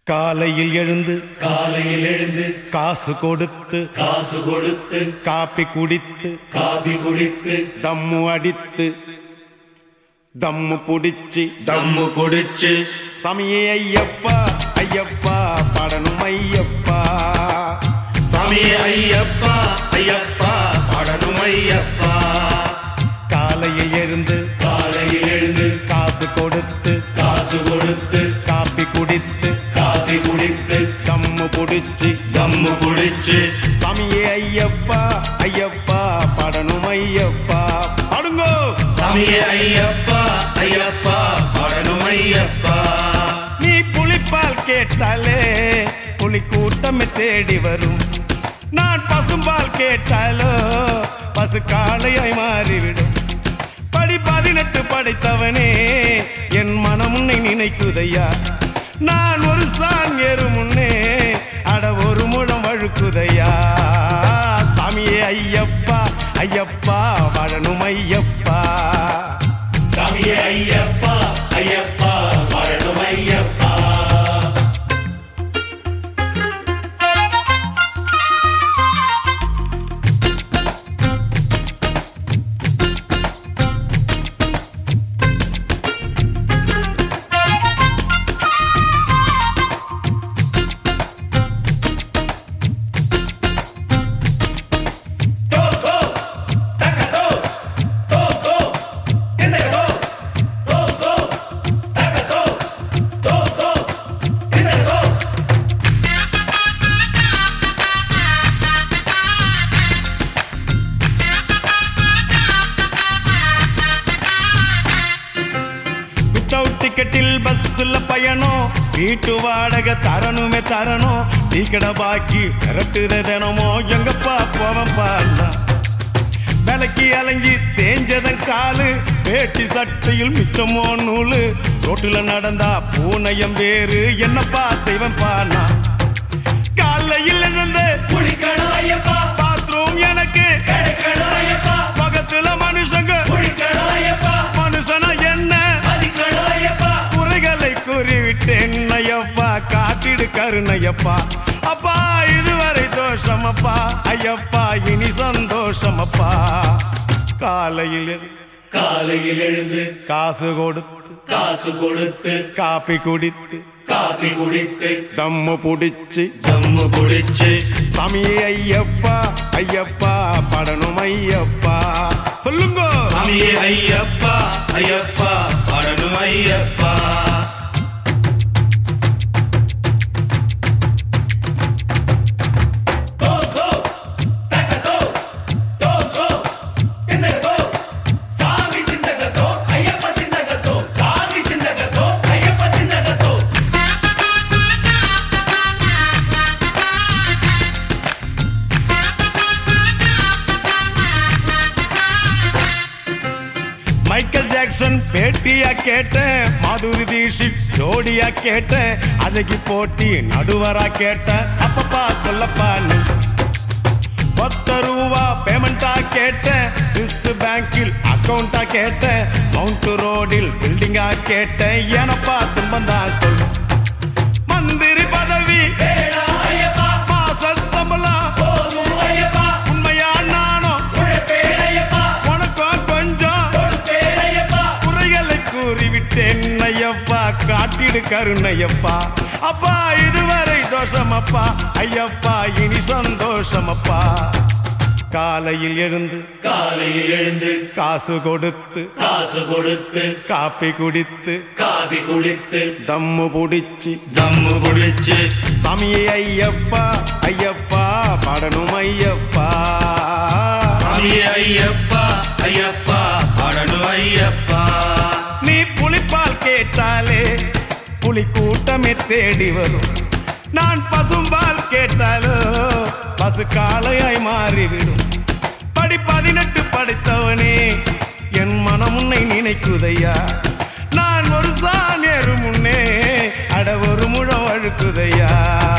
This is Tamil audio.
காலையில் எழுந்து காசு கொடுத்து காப்பி குடித்து தம்மு அடித்து தம்மு புடிச்சு சாமியே ஐயப்பா ஐயப்பா பாடணும் ஐயப்பா சாமியே ஐயப்பா ஐயப்பா பாடணும் ஐயப்பா காலையில் எழுந்து காசு கொடுத்து காப்பி குடித்து தம்மு புடிச்சு சாமியே ஐயப்பா ஐயப்பா பாடணும் ஐயப்பா பாடுங்கோ சாமியே ஐயப்பா ஐயப்பா பாடணும் ஐயப்பா நீ புலிப்பால் கேட்டாலே புலி கூட்டமே தேடி வரும் நான் பசும்பால் கேட்டாலோ பசு காளையாய் மாறிவிடும் படி 18 படைத்தவனே என் மனம் உன்னை நினைக்குதையா நான் ஒரு சான் ஏறு முன்னே அட ஒரு முழம் வழுக்குதையா சாமியே ஐயப்பா ஐயப்பா வாழணும் ஐயப்பா சாமியே ஐயப்பா ஐயப்பா பாடணும் ஐயப்பா டிக்கெட்டில் பஸ்ல பயணம் வீட்டு வாடகை தரணும் டீக்கடை பாக்கி விரட்டுத தினமோ எங்கப்பா போவன்பா விலைக்கு அலைஞ்சி தேஞ்சதன் காலு வேட்டி சட்டையில் மிச்சமோ நூலு ரோட்டுல நடந்தா பூனையம் வேறு என்னப்பா செய்வன்பா நான் காலையில் இருந்து குளிக்கணும் ஐயப்பா பாத்ரூம் எனக்கு கிடைக்கணும் ஐயப்பா பக்கத்துல மனுஷங்க குளிக்கணும் ஐயப்பா மனுஷனா என்ன மதிக்கணும் ஐயப்பா குறைகளை கூறிவிட்டேன் ஐயப்பா காட்டிடு கருணையப்பா அப்பா இதுவரை தோஷமப்பா ஐயப்பா இனி சந்தோஷமப்பா காலையில் எழுந்து காசு கொடுத்து காப்பி குடித்து தம்மு புடிச்சு சாமியே ஐயப்பா ஐயப்பா பாடணும் ஐயப்பா சொல்லுங்க சாமியே ஐயப்பா ஐயப்பா பாடணும் ஐயப்பா மைக்கேல் ஜாக்சன் பேட்டியா கேட்டேன் மாதுரி தீஷித் ஜோடியா கேட்டேன் அன்னைக்கு போட்டி நடுவரா கேட்டேன் அப்பப்பா சொல்லப்பா நீ 10 ரூபா பேமெண்டா கேட்டேன் ஸ்விஸ் பேங்கில் அக்கௌண்டா கேட்டேன் மவுண்ட் ரோடில் பில்டிங்கா கேட்டேன் ஏனப்பா துன்பந்தா சொல்லு மந்திரி பதவி மாச சம்பளம் உண்மையா நானும் உனக்கும் கொஞ்சம் குறைகளை கூறிவிட்டேன் ஐயப்பா காட்டிடு கருணையப்பா அப்பா இதுவரை தோஷமப்பா ஐயப்பா இனி சந்தோஷமப்பா காலையில் எழுந்து காசு கொடுத்து காப்பி குடித்து தம்மு புடிச்சு சாமியே ஐயப்பா ஐயப்பா பாடணும் ஐயப்பா சாமியே ஐயப்பா ஐயப்பா பாடணும் ஐயப்பா நீ புலிப்பால் கேட்டாலே புலி கூட்டமே தேடி வரும் நான் பசும்பால் கேட்டாலோ பசு காளையாய் மாறிவிடும் படி 18 படைத்தவனே என் மனம் உன்னை நினைக்குதையா நான் ஒரு சான் ஏறு முன்னே அட ஒரு முழம் வழுக்குதையா